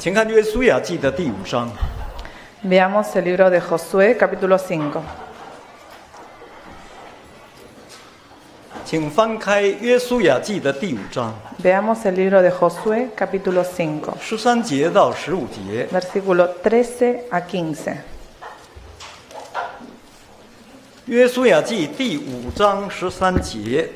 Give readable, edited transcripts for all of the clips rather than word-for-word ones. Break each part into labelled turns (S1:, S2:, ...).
S1: 请看约书亚记的第5章。
S2: Veamos el libro de Josué, capítulo 5.
S1: 请翻开约书亚记的第5章
S2: Veamos el libro de Josué, capítulo 5,
S1: 13节到15节。
S2: versículo 13 a 15.
S1: 约书亚记第5章13节。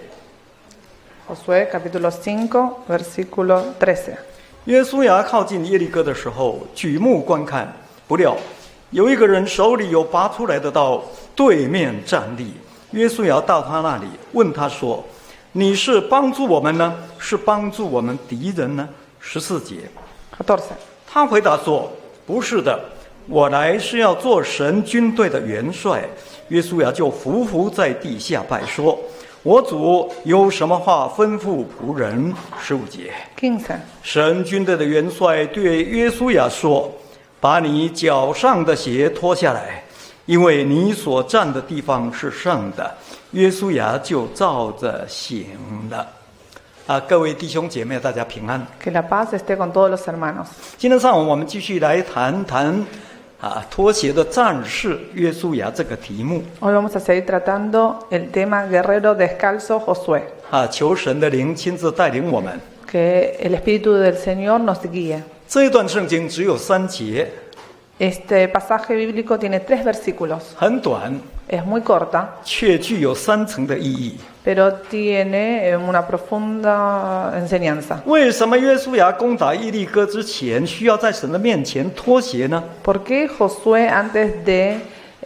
S2: Josué, capítulo 5, versículo 13.
S1: 约书亚靠近耶利哥的时候，举目观看，不料有一个人手里有拔出来的刀，对面站立。约书亚到他那里，问他说：“你是帮助我们呢，是帮助我们敌人呢？”14节，
S2: 14.
S1: 他回答说：“不是的，我来是要做神军队的元帅。”约书亚就伏在地下拜说：“我主有什么话吩咐仆人？”15节，
S2: 15.
S1: 神军队的元帅对约书亚说：“把你脚上的鞋脱下来，因为你所站的地方是圣的。”约书亚就照着行了。各位弟兄姐妹，大家平安。
S2: Que la paz esté con todos los hermanos.
S1: 今天上午我们继续来谈拖鞋的战士约书亚这个题目。
S2: Hoy vamos a seguir tratando el tema guerrero descalzo Josué.
S1: 求神的灵亲自带领我们。
S2: Que el Espíritu del Señor nos guíe.
S1: 这一段圣经只有3节，
S2: Este pasaje bíblico tiene 3 versículos.
S1: 很短，
S2: Es muy corta,
S1: 却具有3层的意义。
S2: pero tiene una profunda enseñanza.
S1: 为什么约书亚攻打耶利哥之前需要在神的面前脱鞋呢？
S2: ¿Por qué Josué antes de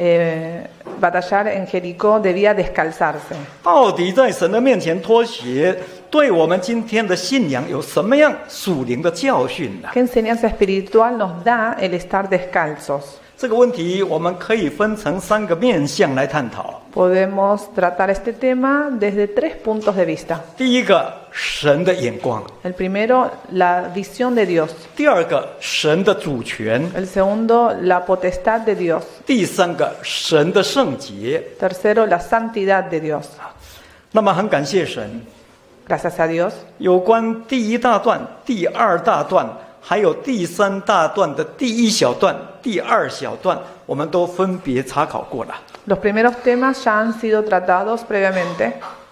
S2: batallar en Jericó debía descalzarse?
S1: 到底在神的面前脱鞋，对我们今天的信仰有什么样属灵的教训呢？
S2: ¿Qué enseñanza espiritual nos da el estar descalzos?
S1: 这个问题我们可以分成3个面向来探讨。
S2: Podemos tratar este tema desde 3 puntos de vista.
S1: 第一个，神的眼光；
S2: El primero, la visión de Dios.
S1: 第二个，神的主权；
S2: El segundo, la potestad de Dios.
S1: 第三个，神的圣洁。
S2: Tercero, la santidad de Dios.
S1: 那么很感谢神，
S2: Gracias a Dios.
S1: 有关第1大段、第2大段，还有第3大段的第1小段、第2小段，我们都分别查考过了。
S2: Los primeros temas ya han sido tratados previamente.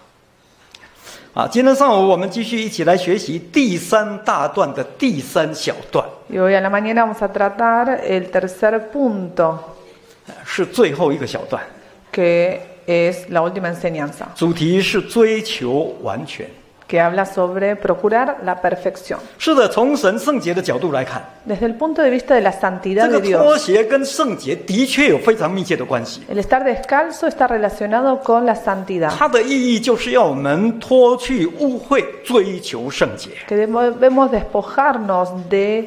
S1: 今天上午我们继续一起来学习第3大段的第3小段，
S2: Y hoy a la mañana vamos a tratar el tercer punto,
S1: 是最后一个小段，
S2: que es la última enseñanza,
S1: 主题是追求完全。
S2: que habla sobre procurar la perfección.
S1: 是的，从神圣洁的角度来看，
S2: Desde el punto de vista de la
S1: 这
S2: santidad
S1: 个
S2: de
S1: 脱
S2: Dios,
S1: 鞋跟圣洁的确有非常密切的关系。
S2: el estar descalzo está relacionado con la santidad,
S1: 它的意义就是要我们脱去污秽，追求圣洁。
S2: que debemos despojarnos de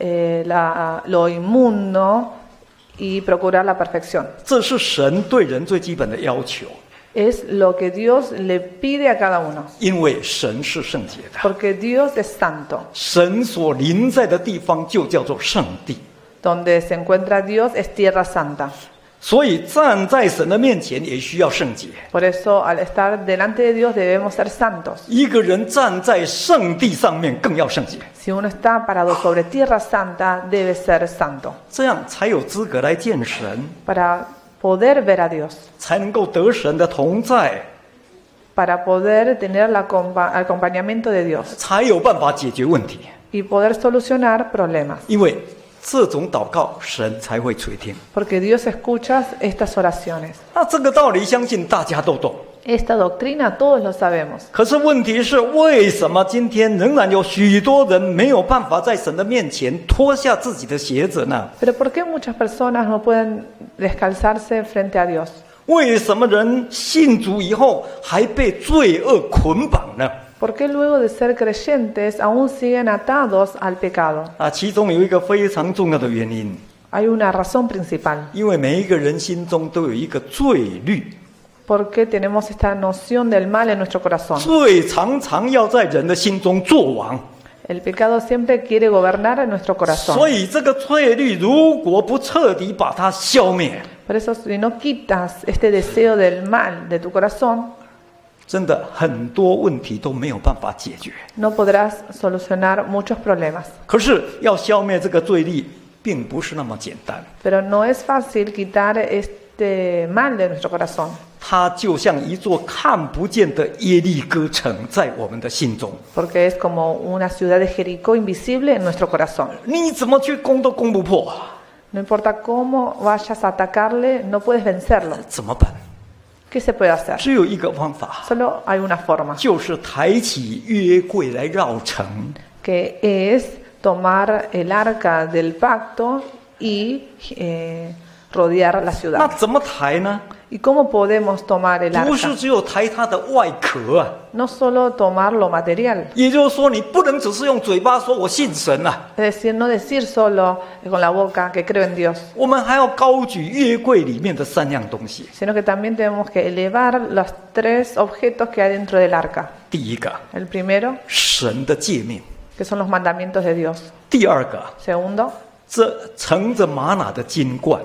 S2: lo inmundo y procurar la perfección.
S1: 这是神对人最基本的要求，
S2: Es lo que Dios le pide a cada uno,
S1: 因为神是圣洁的，
S2: porque Dios es santo.
S1: 神所临在的地方就叫做圣地。
S2: Donde se encuentra Dios es tierra santa.
S1: 所以站在神的面前也需要圣洁。
S2: Por eso, al estar delante de Dios debemos ser santos.
S1: 一个人站在圣地上面更要圣洁，
S2: Si uno está parado sobre tierra santa, debe ser santo,
S1: 这样才有资格来见神，
S2: para poder ver a Dios,
S1: 才能够得神的同在，
S2: para poder tener el acompañamiento de Dios
S1: 才有办法解决问题。
S2: y poder solucionar problemas.
S1: 因为这种祷告，神才会垂听。
S2: Porque Dios escucha estas oraciones.
S1: 这个道理相信大家都懂。
S2: Esta doctrina todos lo sabemos.
S1: 可是问题是，为什么今天仍然有许多人没有办法在神的面前脱下自己的鞋子呢？
S2: Pero ¿por qué muchas personas no pueden descalzarse frente a Dios?
S1: 为什么人信主以后还被罪恶捆绑呢？
S2: ¿Por qué luego de ser creyentes aún siguen atados al pecado?
S1: 其中有一个非常重要的原因，
S2: Hay una razón principal.
S1: 因为每一个人心中都有一个罪律，
S2: Porque tenemos esta noción del mal en nuestro corazón.
S1: 罪常常要在人的心中作王。
S2: El pecado siempre quiere gobernar en nuestro
S1: 所
S2: corazón.
S1: 以这个罪律如果不彻底把它消灭，
S2: Por eso, si no quitas este deseo del mal de tu corazón,
S1: 真的很多问题都没有办法解决。
S2: No podrás solucionar muchos problemas.
S1: 可是要消灭这个罪力，并不是那么简单。
S2: Pero no es fácil quitar este mal de nuestro corazón.
S1: 它就像一座看不见的耶利哥城在我们的心中，
S2: Porque es como una ciudad de Jericó invisible en nuestro corazón.
S1: 你怎么去攻都攻不破，
S2: No importa cómo vayas a atacarle, no puedes vencerlo.
S1: 怎么办？
S2: ¿Qué se puede hacer?
S1: 只有一个方法，
S2: Solo hay una forma,
S1: 就是抬起约柜来绕城。
S2: que es tomar el arca del pacto y rodear la
S1: 那
S2: ciudad.
S1: 怎么抬呢？
S2: ¿Y cómo podemos tomar el
S1: 不是
S2: arca?
S1: 只有抬它的外壳啊，
S2: No solo tomar lo material,
S1: 也就是说，你不能只是用嘴巴说我信神啊，
S2: es decir, no decir solo con la boca que creo en Dios,
S1: 我们还要高举约柜里面的3样东西。
S2: sino que también tenemos que elevar los 3 objetos que hay dentro del arca.
S1: 第一个，
S2: El primero,
S1: 神的诫命；
S2: que son los mandamientos de Dios.
S1: 第二个，
S2: Segundo,
S1: 这盛着玛瑙的金罐；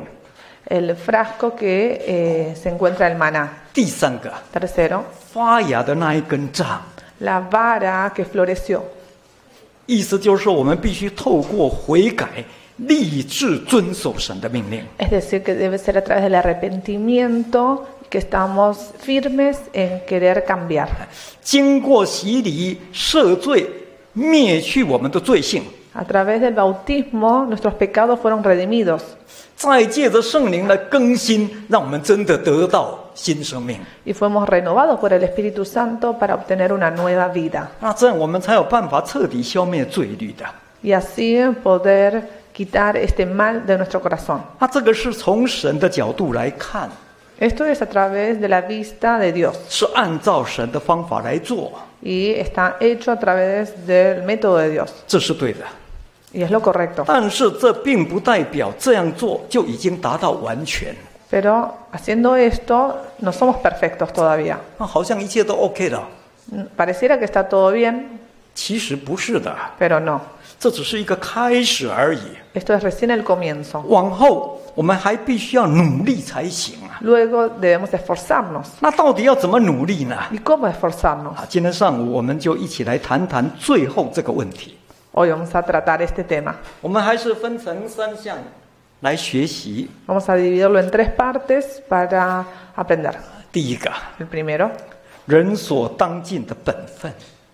S2: el frasco que se encuentra el maná.
S1: 第三个，
S2: Tercero,
S1: 发芽的那一根杖。
S2: la vara que floreció.
S1: 意思就是说，我们必须透过悔改，立志遵守神的命令。
S2: Es decir, que debe ser a través del arrepentimiento que estamos firmes en querer cambiar.
S1: 经过洗礼、赦罪、灭去我们的罪性，
S2: A través del bautismo, nuestros pecados fueron redimidos
S1: 再借着圣灵来更新，让我们真的得到新生命。
S2: y fuimos renovados por el Espíritu Santo para obtener una nueva vida
S1: 那这样我们才有办法彻底消灭罪律的。
S2: y así poder quitar este mal de nuestro corazón.
S1: 那这个是从神的角度来看，
S2: Esto es a través de la vista de Dios
S1: 是按照神的方法来做，
S2: y está hecho a través del método de Dios
S1: 这是对的。
S2: y es lo correcto.
S1: 但是这并不代表这样做就已经达到完全。
S2: Pero haciendo esto no somos perfectos todavía.
S1: 那好像一切都 OK 了，
S2: Pareciera que está todo bien,
S1: 其实不是的，
S2: pero no.
S1: 这只是一个开始而已。
S2: Esto es recién el comienzo.
S1: 往后我们还必须要努力才行啊。
S2: Luego debemos esforzarnos.
S1: 那到底要怎么努力呢？
S2: ¿Y cómo esforzarnos?
S1: 今天上午我们就一起来谈谈最后这个问题。
S2: Hoy vamos a tratar este tema.
S1: 我们还是分成3项来学习。
S2: Vamos a dividirlo en 3 partes para aprender.
S1: 第一个，
S2: El primero,
S1: 人所当尽的本分，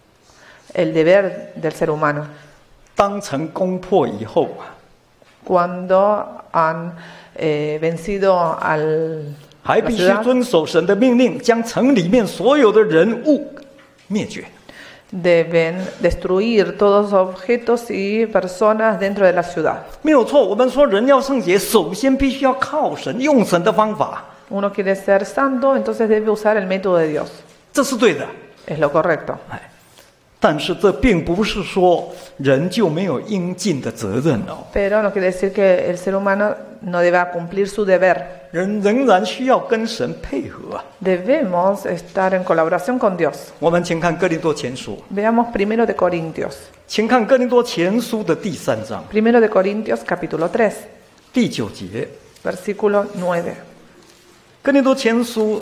S2: el deber del ser humano.
S1: 当成攻破以后啊，
S2: Cuando han vencido al
S1: 还必须遵守神的命令，将城里面所有的人物灭绝。
S2: deben destruir todos los objetos y personas dentro de la ciudad.
S1: 没有错，我们说人要圣洁，首先必须要靠神，用神的方法，
S2: Uno quiere ser santo, entonces debe usar el método de Dios.
S1: 这是对的。
S2: Es lo correcto.
S1: 但是这并不是说人就没有应尽的责任哦，
S2: Pero no quiere decir que el ser humano no deba cumplir su deber.
S1: 人仍然需要跟神配合啊。
S2: Debemos estar en colaboración con Dios.
S1: 我们请看哥林多前书，
S2: Veamos 1 de Corintios.
S1: 请看哥林多前书的第3章
S2: 1 de Corintios capítulo 3,
S1: 第9节。
S2: versículo 9.
S1: 哥林多前书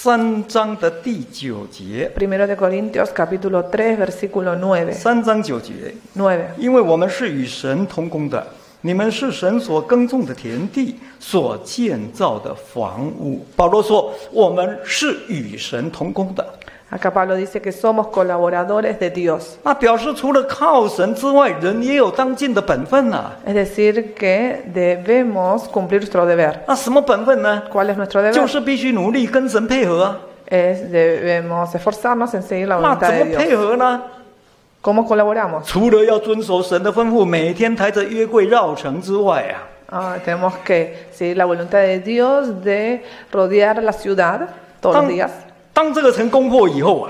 S1: 3章的第9节
S2: 1 de Corintios capítulo 3, versículo 9.
S1: ，3章9节，
S2: 9.
S1: 因为我们是与神同工的，你们是神所耕种的田地，所建造的房屋。保罗说，我们是与神同工的。
S2: Acá Pablo dice que somos colaboradores de Dios.
S1: 那表示除了靠神之外，人也有当尽的本分呐、
S2: Es decir, que debemos cumplir nuestro deber.
S1: 那什么本分呢？
S2: ¿Cuál es nuestro
S1: 就
S2: deber?
S1: 是必须努力跟神配合啊。
S2: Debemos esforzarnos en seguir la
S1: 那
S2: voluntad
S1: 怎么
S2: de
S1: 配
S2: Dios.
S1: 合呢？
S2: ¿Cómo colaboramos?
S1: 除了要遵守神的吩咐，每天抬着约柜绕城之外啊，
S2: Tenemos que seguir la voluntad de Dios de rodear la ciudad todos los días.
S1: 当这个城攻破以后啊，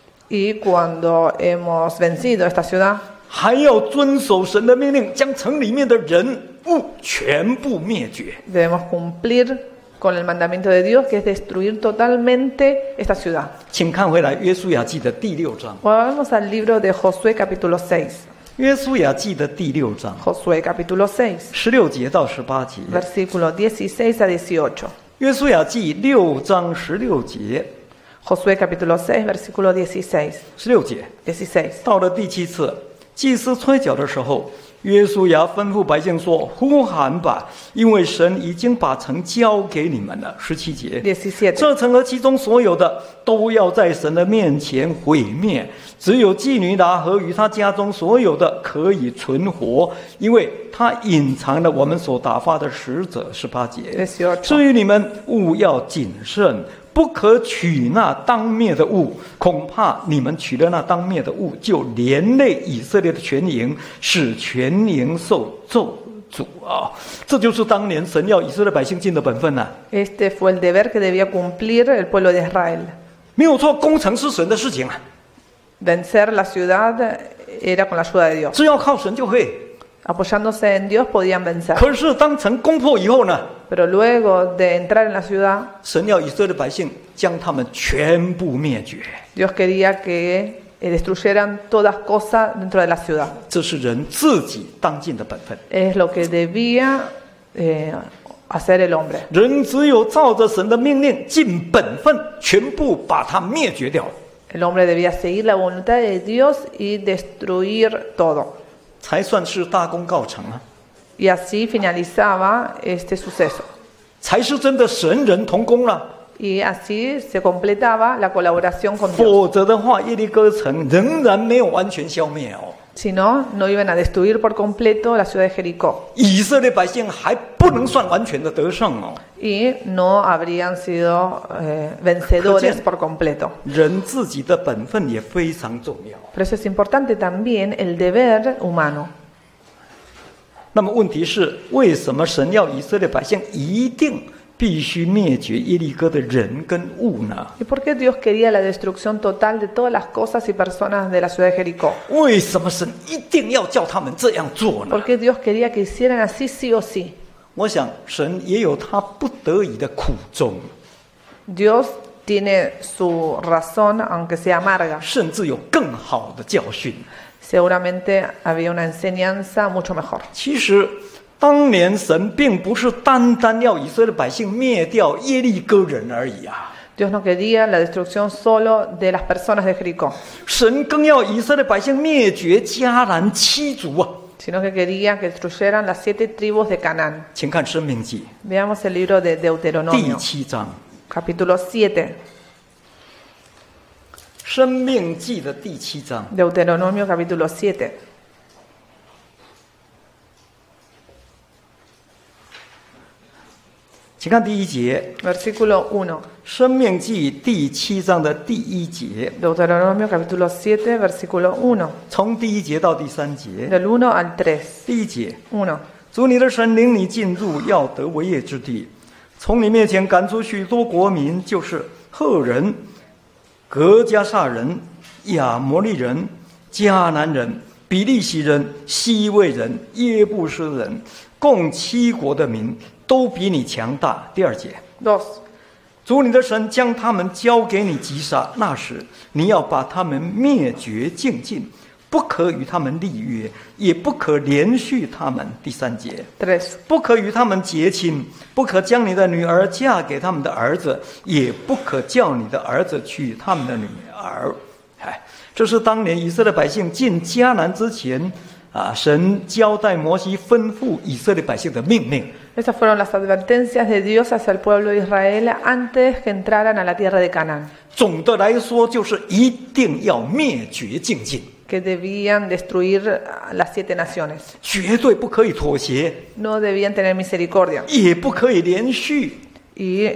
S2: Y cuando hemos vencido esta ciudad,
S1: 还要遵守神的命令，将城里面的人物全部灭绝。
S2: debemos cumplir con el mandamiento de Dios, que es destruir totalmente esta ciudad.
S1: 请看回来《约书亚记》的第6章，
S2: Volvamos al libro de Josué capítulo 6.
S1: 《约书亚记》的第6章
S2: Josué capítulo 6,
S1: 16节到18节，
S2: versículo 16 a 18.
S1: 《约书亚记》6章16节。
S2: Josué capítulo 6, versículo 16.
S1: 16节。
S2: 16.
S1: 到了第7次，祭司吹角的时候，约书亚吩咐百姓说：“呼喊吧，因为神已经把城交给你们了。”17节。
S2: 17.
S1: 这城和其中所有的都要在神的面前毁灭，只有妓女拿和与他家中所有的可以存活，因为他隐藏了我们所打发的使者。18节。
S2: 18.
S1: 至于你们，务要谨慎，不可取那当灭的物，恐怕你们取了那当灭的物，就连累以色列的全营，使全营受咒诅啊！这就是当年神要以色列百姓尽的本分呐、
S2: Este fue el deber que debía cumplir el pueblo de Israel.
S1: 没有错，攻城是神的事情啊，
S2: Vencer la ciudad era con la ayuda de Dios.
S1: 只要靠神就会。
S2: Apoyándose en Dios podían vencer.
S1: 可是当城攻破以后呢，
S2: Pero luego de entrar en la ciudad,
S1: 神要以色列百姓将他们全部灭绝，
S2: Dios quería que destruyeran todas cosas dentro de la ciudad.
S1: 这是人自己当尽的本分。
S2: Es lo que debía hacer el hombre.
S1: 人只有照着神的命令尽本分，全部把它灭绝掉，
S2: El hombre debía seguir la voluntad de Dios y destruir todo.
S1: 才算是大功告成啊，
S2: Y así finalizaba este suceso.
S1: 才是真的神人同工了。
S2: Y así se completaba la colaboración con Dios.
S1: 否则的话，耶利哥城仍然没有完全消灭哦。
S2: Si no, no iban a destruir por completo la ciudad de Jericó.
S1: 以色列百姓还不能算完全的得胜哦。
S2: Y no habrían sido vencedores por completo.
S1: 人自己的本分也非常重要。
S2: Por eso es importante también el deber humano.
S1: 那么问题是，为什么神要以色列百姓一定必须灭绝耶利哥的人跟物呢？
S2: ¿Y por qué Dios quería la destrucción total de todas las cosas y personas de la ciudad de Jericó?
S1: 为什么神一定要叫他们这样做呢？
S2: ¿Por qué Dios quería que hicieran así sí o sí?
S1: 我想神也有他不得已的苦衷，
S2: Dios tiene su razón, aunque sea amarga.
S1: 甚至有更好的教训。
S2: Seguramente había una enseñanza mucho mejor.
S1: 其实，当年神并不是单单要以色列百姓灭掉耶利哥人而已啊，
S2: Dios no quería la destrucción solo de las personas de Jericó,
S1: 神更要以色列百姓灭绝迦南七族啊。
S2: sino que quería que destruyeran las 7 tribus de Canaán.
S1: 请看《申命记
S2: Veamos el libro de
S1: 第
S2: Deuteronomio,
S1: 7章，
S2: capítulo 7.
S1: 《申命记》的第7章。
S2: Deuteronomio, capítulo 7.
S1: 请看第1节，
S2: Versículo 1.
S1: 《申命记》第7章的第1节，
S2: Deuteronomio, capítulo 7, versículo 1.
S1: 从第1节到第3节。
S2: Del 1 al 3.
S1: 第1节，
S2: 1.
S1: 主你的神领你进入要得为业之地，从你面前赶出许多国民，就是赫人、革迦撒人、亚摩利人、迦南人、比利洗人、西魏人、耶布斯人，共7国的民，都比你强大。第2节，
S2: 2.
S1: 主你的神将他们交给你击杀，那时你要把他们灭绝净尽，不可与他们立约，也不可连续他们。第3节，
S2: 3.
S1: 不可与他们结亲，不可将你的女儿嫁给他们的儿子，也不可叫你的儿子娶他们的女儿。这是当年以色列百姓进迦南之前神交代摩西吩咐以色列百姓的命令。
S2: Esas fueron las advertencias de Dios hacia el pueblo de Israel antes que entraran a la tierra de Canaán,
S1: 总的来说，就是一定要灭绝净尽，
S2: que debían destruir las 7 naciones.
S1: 绝对不可以妥协，
S2: No debían tener misericordia
S1: 也不可以连续，
S2: y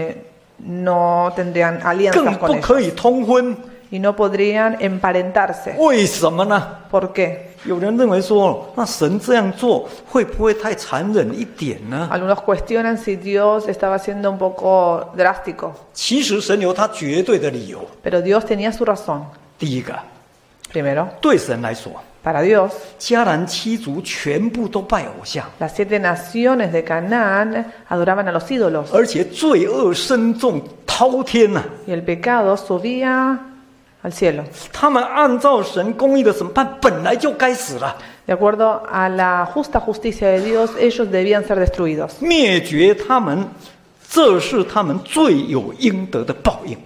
S2: no tendrían
S1: 更
S2: alianzas
S1: 不
S2: con
S1: 可
S2: ellos
S1: 以通婚。
S2: y no podrían emparentarse.
S1: 为什么呢？
S2: ¿Por qué?
S1: 有人认为说，那神这样做会不会太残忍一点呢？
S2: Algunos cuestionan si Dios estaba siendo un poco drástico,
S1: 其实神有他绝对的理由。
S2: pero Dios tenía su razón.
S1: 第一个，
S2: Primero,
S1: 对神来说，
S2: para Dios,
S1: 迦南7族全部都拜偶像，
S2: las 7 naciones de Canaán adoraban a los ídolos
S1: 而且罪恶深重滔天呐、
S2: y el pecado subía al cielo.
S1: 他们按照神公义的审判，本来就该死了，
S2: De acuerdo a la justa justicia de Dios, ellos debían ser destruidos.
S1: 灭绝他们，这是他们罪有应得的报应。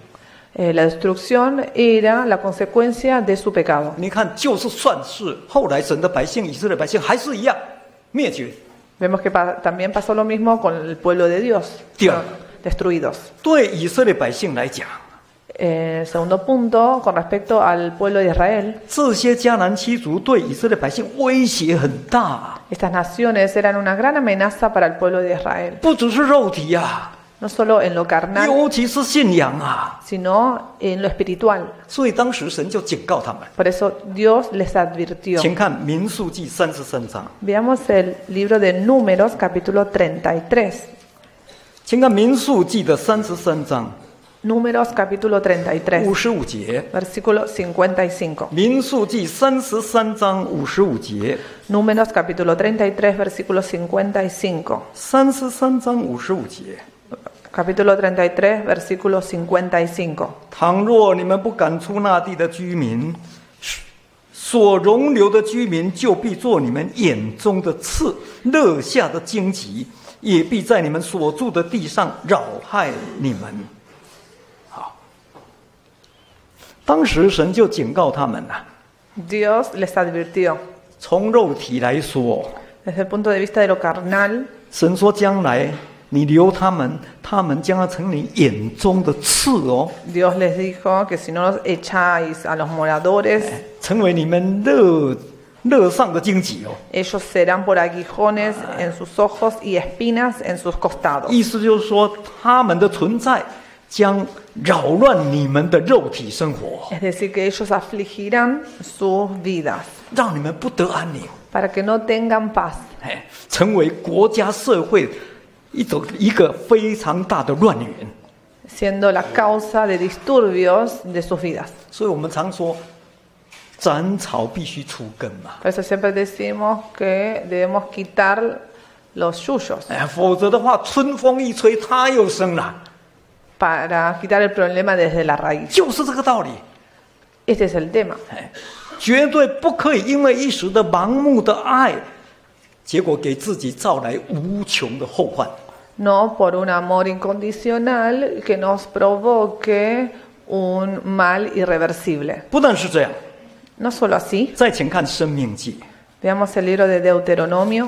S2: La destrucción era la consecuencia de su pecado.
S1: 你看，就是算是后来神的百姓以色列百姓还是一样灭绝。
S2: Vemos que también pasó lo mismo con el pueblo de Dios,
S1: Dios.
S2: fueron destruidos.
S1: 对以色列百姓来讲，
S2: Segundo punto, con respecto al pueblo de Israel,
S1: 这些迦南七族对以色列百姓威胁很大，
S2: estas naciones eran una gran amenaza para el pueblo de Israel,
S1: 不只是肉体啊，
S2: no solo en lo carnal,
S1: 尤其是信仰啊。
S2: sino en lo espiritual.
S1: 所以当时神就警告他们。
S2: Por eso Dios les advirtió.
S1: 请看民数记33章，
S2: Veamos el libro de Números, capítulo 33.
S1: 请看民数记的33章
S2: Números, capítulo 33,
S1: 55节。
S2: versículo 55.
S1: 民数记33章55节，
S2: Números, capítulo 33, versículo 55.
S1: 33章55节。
S2: Capítulo 33, versículo 55.
S1: 倘若你们不赶出那地的居民，所容留的居民就必做你们眼中的刺，肋下的荆棘，也必在你们所住的地上扰害你们。好，当时神就警告他们了。
S2: Dios les advirtió.
S1: 从肉体来说，
S2: Desde el punto de vista de lo carnal,
S1: 神说将来你留他们，他们将要成你眼中的刺哦，
S2: Dios les dijo que si no los echáis a los moradores,
S1: 成为你们肋上的荆棘哦。
S2: ellos serán por aguijones en sus ojos y espinas en sus costados.
S1: 意思就是说，他们的存在将扰乱你们的肉体生活，
S2: Es decir, que ellos afligirán sus vidas
S1: 让你们不得安宁，
S2: para que no tengan paz,
S1: 成为国家社会一个非常大的乱源。
S2: siendo la causa de disturbios de sus vidas.
S1: 所以我们常说，斩草必须除根嘛，
S2: Por eso siempre decimos que debemos quitar los yuyos
S1: 否则的话，春风一吹，它又生了，
S2: para quitar el problema desde la raíz.
S1: 就是这个道理。
S2: Este es el tema.
S1: 绝对不可以因为一时的盲目的爱，结果给自己招来无穷的后患。
S2: No por un amor incondicional que nos provoque un mal irreversible.
S1: 不但是这样，
S2: No solo así,
S1: 再请看《生命记》
S2: veamos el libro de Deuteronomio,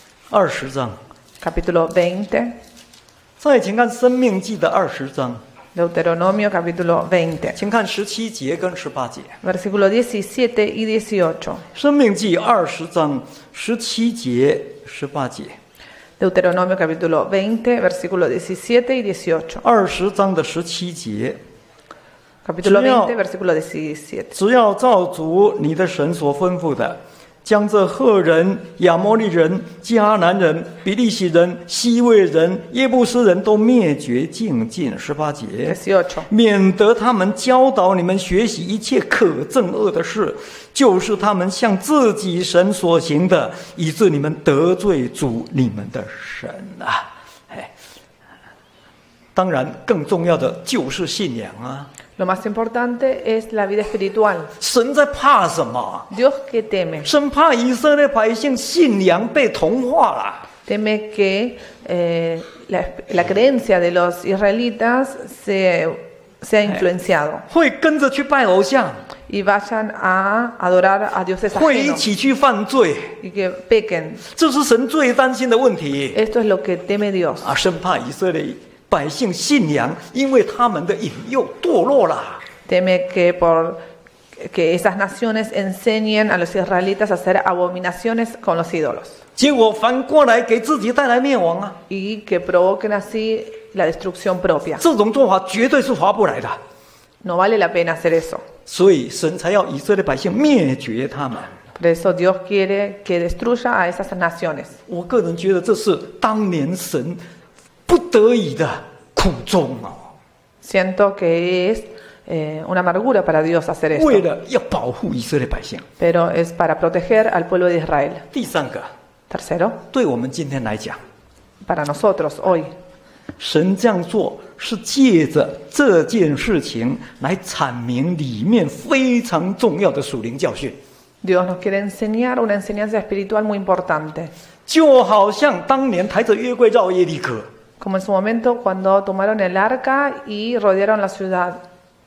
S1: 20章，
S2: capítulo 20.
S1: 再请看《生命记》的20章，
S2: Deuteronomio, capítulo 20,
S1: 请看17节跟18节，
S2: versículo 17 y 18.
S1: 《生命记》20章17节、18节，
S2: Deuteronomio, capítulo 20, versículo 17 y 18.
S1: 20章的17节，
S2: Capítulo
S1: 只要-
S2: 20, versículo 17.
S1: 只要照主你的神所吩咐的，将这赫人、亚摩利人、迦南人、比利洗人、西魏人、耶布斯人都灭绝净尽。18节。
S2: 18.
S1: 免得他们教导你们学习一切可憎恶的事，就是他们向自己神所行的，以致你们得罪主你们的神啊！当然，更重要的就是信仰啊！
S2: Lo más importante es la vida espiritual.
S1: 神在怕什么？
S2: Dios que teme.
S1: 神怕以色列百姓信仰被同化了。
S2: Teme que la creencia de los israelitas sea influenciado
S1: 会跟着去拜偶像，
S2: y vayan a adorar a dioses
S1: 会一
S2: ajenos
S1: 起去犯罪，
S2: y que pequen.
S1: 这是神最担心的问题
S2: Esto es lo que teme Dios.
S1: 啊！生怕以色列百姓信仰，因为他们的引诱堕落了。
S2: Teme que esas naciones enseñen a los israelitas a hacer abominaciones con los ídolos
S1: 结果反过来给自己带来灭亡啊！
S2: y que provoquen así la destrucción propia.
S1: 这种做法绝对是划不来的，
S2: No vale la pena hacer eso.
S1: 所以神才要以色列百姓灭绝他们。
S2: Por eso Dios quiere que destruya a esas naciones.
S1: 我个人觉得这是当年神不得已的苦衷哦，
S2: Siento que es una amargura para Dios hacer
S1: 为
S2: esto,
S1: 了要保护以色列百姓。
S2: pero es para proteger al pueblo de Israel.
S1: 第三个，
S2: Tercero,
S1: 对我们今天来讲，
S2: para nosotros hoy,
S1: 神这样做是借着这件事情来阐明里面非常重要的属灵教训，
S2: Dios nos quiere enseñar una enseñanza espiritual muy importante.
S1: 就好像当年抬着约柜绕耶利哥，
S2: Como en su momento cuando tomaron el arca y rodearon la ciudad.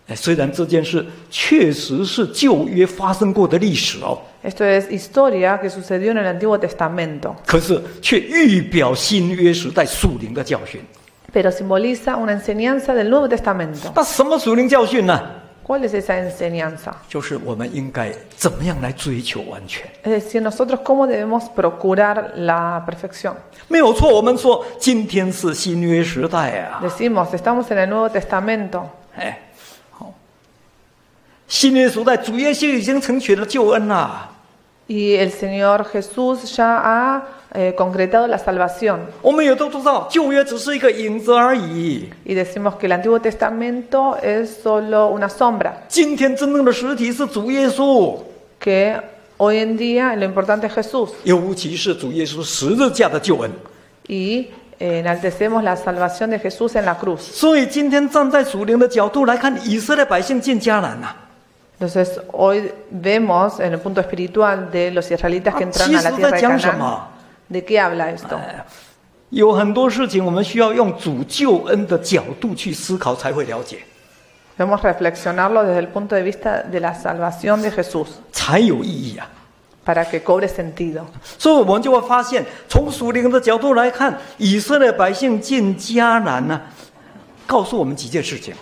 S1: 虽然这件事确实是旧约发生过的历史哦，
S2: Esto es historia que sucedió en el Antiguo Testamento,
S1: 可是却预表新约时代属灵的教训。
S2: pero simboliza una enseñanza del Nuevo Testamento.
S1: 那什么属灵教训呢？
S2: ¿Cuál es esa enseñanza?
S1: 就是我们应该怎么样来追求完全。
S2: Es decir, nosotros cómo debemos procurar la perfección.
S1: 没有错，我们说今天是新约时代啊，
S2: Decimos, estamos en el Nuevo Testamento.
S1: 哎，好，新约时代主耶稣已经成全了救恩啦。
S2: Y el Señor Jesús ya ha concretado la salvación.
S1: 我们也都知道，旧约只是一个影子而已。
S2: Y decimos que el Antiguo Testamento es solo una sombra.
S1: 今天真正的实体是主耶稣，
S2: Que hoy en día lo importante es Jesús.
S1: 尤其是主耶稣十字架的救恩。
S2: Y enaltecemos la salvación de Jesús en la cruz.
S1: 所以今天站在属灵的角度来看，以色列百姓进迦南呐、
S2: Entonces hoy vemos en el punto espiritual de los israelitas que entraron a la tierra de Canaán. ¿De qué habla esto?
S1: 有很多事情我们需要用主救恩的角度去思考，才会了解，
S2: Debemos reflexionarlo desde el punto de vista de la salvación de Jesús
S1: 才有意义啊。
S2: para que cobre sentido.
S1: 所以我们就会发现，从属灵的角度来看，以色列百姓进迦南呢、告诉我们几件事情。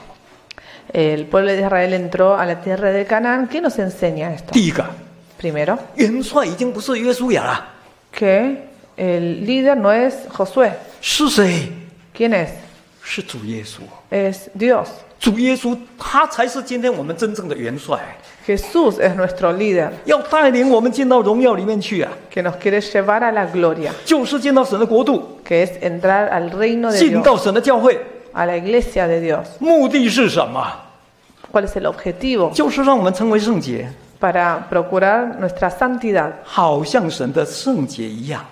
S2: El pueblo de Israel entró a la tierra de Canaán. ¿Qué nos enseña esto?
S1: 第一个，
S2: Primero,
S1: 元帅已经不是约书亚了，
S2: que el líder no es Josué.
S1: 是谁？
S2: ¿Quién es?
S1: 是主耶稣。
S2: Es Dios.
S1: 主耶稣他才是今天我们真正的元帅，
S2: Jesús es nuestro líder,
S1: 要带领我们进到荣耀里面去啊，
S2: que nos quiere llevar a la gloria,
S1: 就是进到神的国度，
S2: que es entrar al reino de
S1: 进
S2: Dios,
S1: 到神的教会。
S2: a la iglesia de Dios.
S1: 目的是什么？
S2: ¿Cuál es el objetivo?
S1: 就是让我们成为圣洁，
S2: Para procurar nuestra santidad
S1: 好像神的圣洁一样。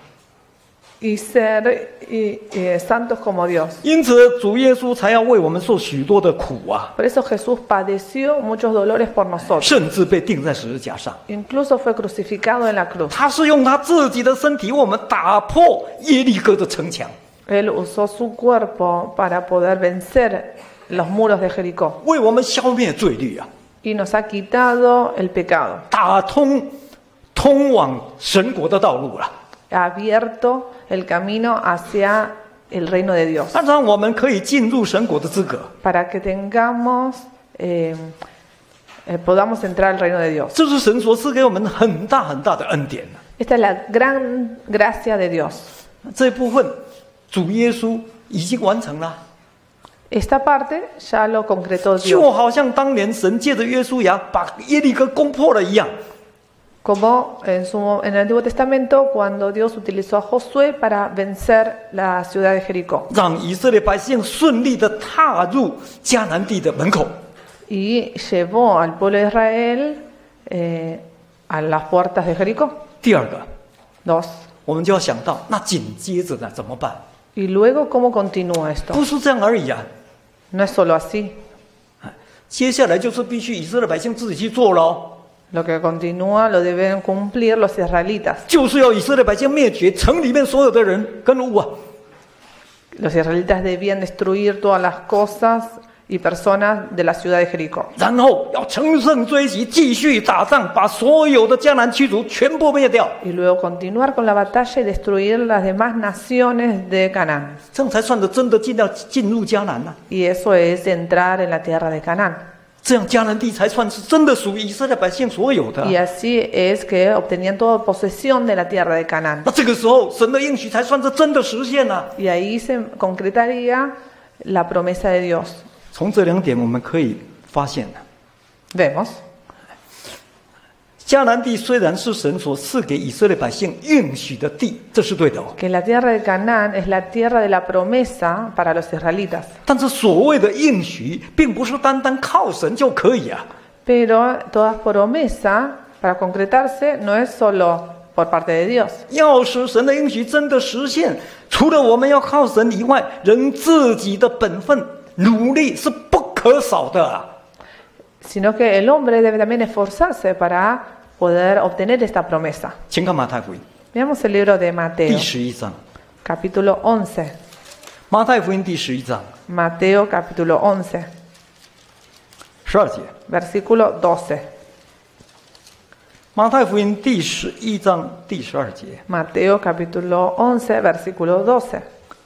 S2: y ser santos como Dios.
S1: 因此，主耶稣才要为我们受许多的苦啊，
S2: Por eso Jesús padeció muchos dolores por nosotros.
S1: 甚至被钉在十字架上。
S2: Incluso fue crucificado en la cruz.
S1: 他是用他自己的身体为我们打破耶利哥的城墙，
S2: Él usó su cuerpo para poder vencer los muros de Jericó
S1: 为我们消灭罪律啊，
S2: y nos ha quitado el pecado.
S1: 打通通往神国的道路了，
S2: Ha abierto el camino hacia el reino de Dios
S1: 那让我们可以进入神国的资格。
S2: para que tengamos, podamos entrar al reino de Dios.
S1: 这是神所赐给我们很大很大的恩典。
S2: Esta es la gran gracia de Dios.
S1: 这部分主耶稣已经完成了，
S2: Esta parte ya lo concretó
S1: 就
S2: Dios.
S1: 好像当年神借着约书亚把耶利哥攻破了一样。
S2: Como en el Antiguo Testamento, cuando Dios utilizó a Josué para vencer la ciudad de Jericó
S1: 让以色列百姓顺利的踏入迦南地的门口。
S2: y llevó al pueblo de Israel a las puertas de Jericó.
S1: 第二个，
S2: Dos.
S1: 我们就要想到，那紧接着呢怎么办？
S2: Y luego, ¿cómo continúa esto?
S1: 不是这样而已啊，
S2: No es solo así.
S1: 接下来就是必须以色列百姓自己去做喽，
S2: Lo que continúa lo deben cumplir los israelitas.
S1: 就是要以色列百姓灭绝城里面所有的人跟物啊，
S2: Los israelitas debían destruir todas las cosas y personas de la ciudad de Jericó.
S1: 然后要乘胜追击，继续打仗，把所有的迦南驱逐，全部灭掉，
S2: Y luego continuar con la batalla y destruir las demás naciones de Canaán.
S1: 这样才算得真的进入迦南呢、
S2: Y eso es entrar en la tierra de Canaán.
S1: 这样迦南地才算是真的属于以色列百姓所有的。
S2: Y así es que obtenían toda posesión de la tierra de Canaán.
S1: 那这个时候，神的应许才算是真的实现了、
S2: Y ahí se concretaría la promesa de Dios.
S1: 从这两点我们可以发现，
S2: Vemos
S1: 迦南地虽然是神所赐给以色列百姓应许的地，这是对的哦。
S2: que la tierra de Canaán es la tierra de la promesa para los israelitas.
S1: 但是所谓的应许，并不是单单靠神就可以啊。
S2: Pero toda promesa, para concretarse, no es solo por parte de Dios.
S1: 要使神的应许真的实现，除了我们要靠神以外，人自己的本分努力是不可少的啊。
S2: Sino que el hombre debe también esforzarse para poder obtener esta promesa.
S1: 请看马太福音
S2: Veamos el libro de
S1: 第
S2: Mateo,
S1: 11章，
S2: capítulo 11.
S1: 马太福音第11章，
S2: Mateo, capítulo 11.
S1: 12节。
S2: versículo 12.
S1: 马太福音第11章第12节。
S2: Mateo capítulo 11, versículo 12.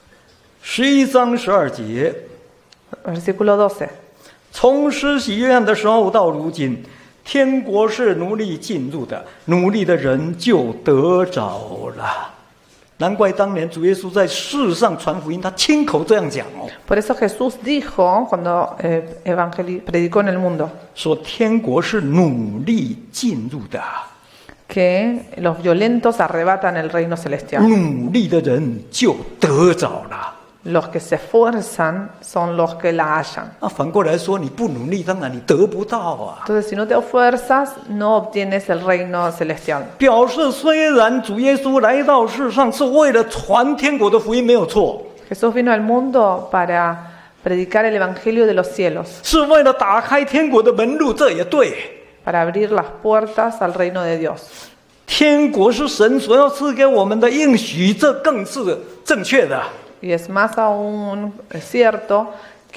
S1: 11章12节，
S2: Versículo 12.
S1: 从施洗约翰的时候到如今，天国是奴隶进入的，奴隶的人就得着了。难怪当年主耶稣在世上传福音，他亲口这样讲哦。
S2: Por eso Jesús dijo cuando predicó en el mundo
S1: 说天国是奴隶进入的，
S2: que los violentos arrebatan el reino celestial.
S1: 努力的人就得着了。
S2: Los que se esfuerzan son los que la hallan.
S1: 那反过来说，你不努力，当然你得不到啊。
S2: Entonces, si no te esfuerzas, no obtienes el reino celestial.
S1: 表示虽然主耶稣来到世上是为了传天国的福音，没有错，
S2: Jesús vino al mundo para predicar el evangelio de los cielos,
S1: 是为了打开天国的门路，这也对。
S2: para abrir las puertas al reino de Dios.
S1: 天国是神所要赐给我们的应许，这更是正确的。
S2: Y es más aún cierto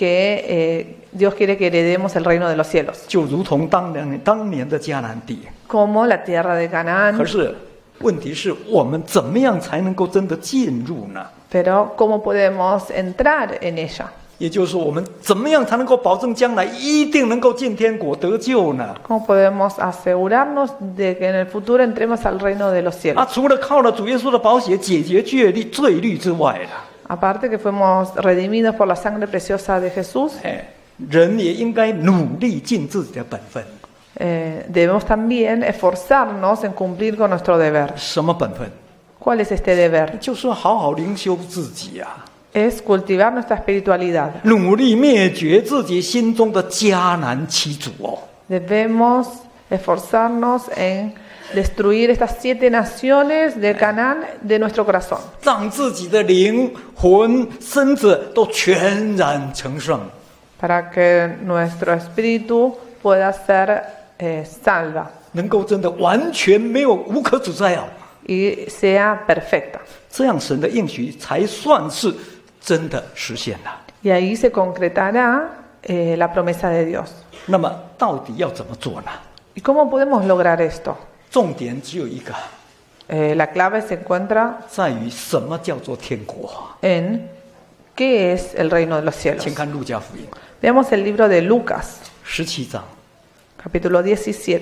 S2: que Dios quiere que heredemos el reino de los cielos,
S1: 就如同当年的迦南地。
S2: como la tierra de
S1: 可
S2: Canaán.
S1: 是问题是我们怎么样才能够真的进入呢？
S2: Pero ¿cómo podemos entrar en ella?
S1: 也就是说，我们怎么样才能够保证将来一定能够进天国得救呢？
S2: ¿Cómo podemos asegurarnos de que en el futuro entremos al reino de los cielos?
S1: 除了靠了主耶稣的宝血解决罪律之外了，
S2: Aparte que fuimos redimidos por la sangre preciosa de Jesús,
S1: 人也应该努力尽自己的本分。
S2: debemos también esforzarnos en cumplir con nuestro deber.
S1: 什么本分？
S2: ¿Cuál es este deber?
S1: 就是好好灵修自己啊，
S2: Es cultivar nuestra espiritualidad.
S1: 努力灭绝自己心中的迦南七族哦。
S2: Debemos esforzarnos en destruir estas 7 naciones de Canaán de nuestro corazón,
S1: 让自己的灵魂、身子都全然成圣，
S2: para que nuestro espíritu pueda ser salva
S1: 能够真的完全没有无可指摘啊！
S2: y sea perfecta.
S1: 这样神的应许才算是真的实现了。
S2: Y ahí se concretará la promesa de Dios.
S1: 那么到底要怎么做呢？
S2: ¿Y cómo podemos lograr esto?
S1: 重点只有一个，
S2: La clave se encuentra
S1: 在于什么叫做天国。
S2: en qué es el reino de los cielos.
S1: 请看路加福音
S2: Veamos el libro de Lucas,
S1: 17章，
S2: capítulo 17.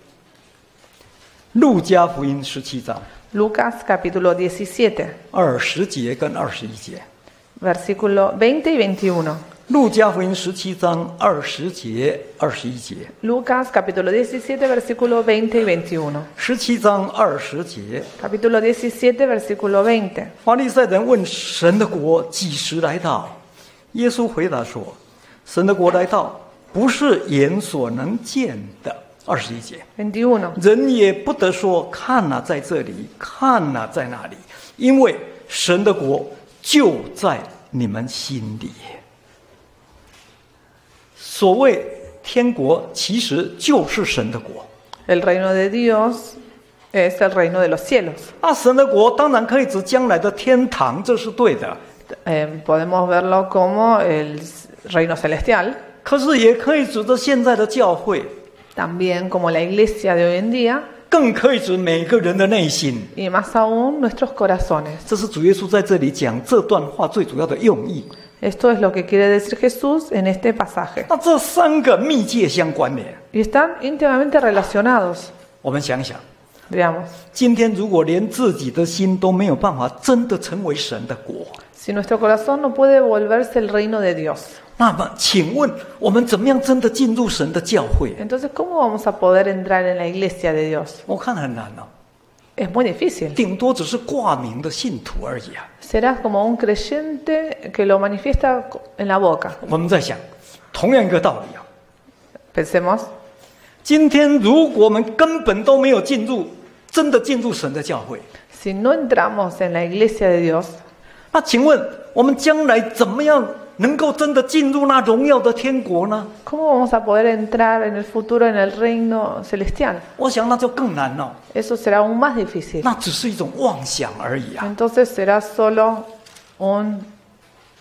S1: 路加福音17章
S2: Lucas, capítulo 17,
S1: 20节跟21节。
S2: versículo 20 y 21.
S1: 路加福音17章20节、21节。
S2: Lucas, capítulo 17, versículo 20 y 21.
S1: 17章20节，
S2: Capítulo 17, versículo 20.
S1: 法利赛人问神的国几时来到？耶稣回答说：“神的国来到，不是眼所能见的。”21节，
S2: 21.
S1: 人也不得说看哪在这里，看哪在那里，因为神的国就在你们心里。所谓天国，其实就是神的国。
S2: El reino de Dios es el reino de los cielos.
S1: 神的国当然可以指将来的天堂，这是对的。
S2: Podemos verlo como el reino celestial,
S1: 可是也可以指着现在的教会，
S2: también como la iglesia de hoy en día,
S1: 更可以指每个人的内心。
S2: y más aún nuestros corazones.
S1: 这是主耶稣在这里讲这段话最主要的用意。
S2: Esto es lo que quiere decir Jesús en este pasaje.
S1: 那这三个密切相关联，
S2: Y están íntimamente relacionados.
S1: 我们想想，
S2: Veamos,
S1: 今天如果连自己的心都没有办法真的成为神的国，
S2: si nuestro corazón no puede volverse el reino de Dios,
S1: 那么请问我们怎么样真的进入神的教会？
S2: entonces ¿cómo vamos a poder entrar en la iglesia de Dios?
S1: 我看很难哦，
S2: Es muy difícil.
S1: 顶多只是挂名的信徒而已啊。
S2: Serás como un creyente que lo manifiesta en la boca.
S1: 我们在想，同样一个道理啊。
S2: Pensemos,
S1: 今天如果我们根本都没有真的进入神的教会，
S2: si no entramos en la iglesia de Dios,
S1: 那请问我们将来怎么样能够真的进入那荣耀的天国呢？
S2: ¿cómo vamos a poder entrar en el futuro en el reino celestial?
S1: 我想那就更难了，
S2: Eso será aún más difícil.
S1: 那只是一种妄想而已啊。
S2: Entonces será solo un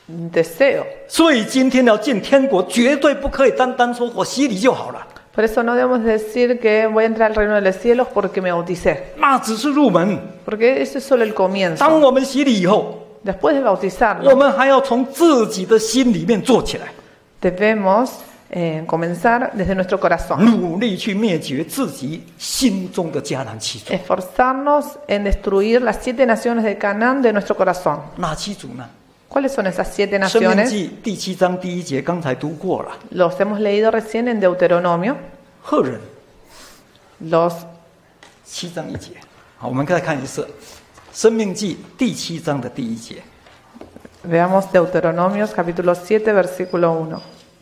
S2: deseo.
S1: 所以今天要进天国，绝对不可以单单说我洗礼就好了，
S2: Por eso no debemos decir que voy a entrar al reino de los cielos porque me bauticé.
S1: 那只是入门。
S2: Porque eso es solo el
S1: 当
S2: comienzo.
S1: 我们洗礼以后，
S2: Después de
S1: 我
S2: bautizarnos,
S1: 们还要从自己的心里面做起来，
S2: debemos comenzar desde nuestro corazón.
S1: 努力去灭绝自己心中的迦南七族。
S2: Esforzarnos en destruir las 7 naciones de Canaán de nuestro corazón.
S1: 哪七族呢？
S2: ¿Cuáles son esas 7
S1: 申命
S2: naciones?
S1: 记第7章第1节刚才读过了，
S2: Los hemos leído recién en Deuteronomio.
S1: 赫人
S2: Los
S1: 7章1节。好，我们再看一次，申命记第7章的第1节。
S2: Veamos Deuteronomios capítulo 7 versículo 1.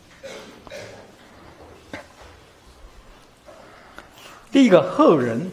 S1: 第一个赫人，